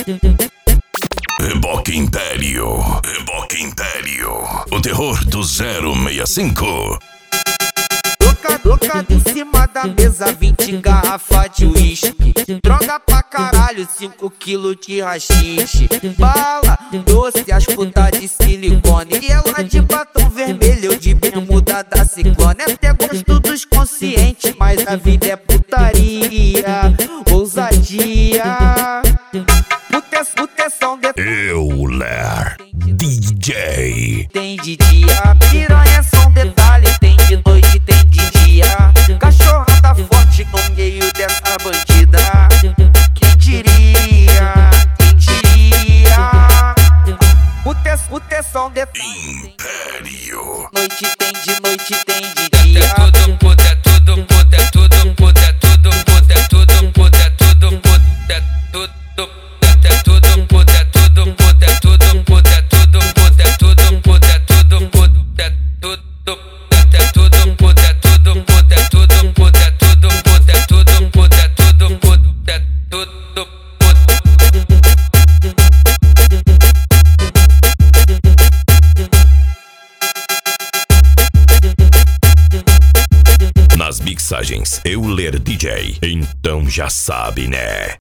Reboque Império, Reboque Império, o terror do 065. Louca em cima da mesa, 20 garrafa de uísque. Droga pra caralho, 5 quilos de rachixe. Bala, doce, as putas de silicone. E ela de batom vermelho, eu de bermuda da ciclone. Até gosto dos conscientes, mas a vida é putaria, ousadia. Proteção de... Euler DJ. Tem de dia, piranha são detalhe. Tem de noite, tem de dia. Cachorrada forte no meio dessa bandida. Quem diria, quem diria. Proteção de Império. noite tem de noite, tem de dia. É tudo puta, é tudo puta, é tudo puta, é tudo puta, é tudo puta, é tudo puta, é tudo. É tudo puta, é tudo puta, é tudo puta, é tudo puta, é tudo puta, é tudo puta, é tudo. É tudo puta, é tudo puta, é tudo puta, é tudo puta, é tudo puta, é tudo puta, é tudo puta. Nas mixagens Euler DJ. Então já sabe, né?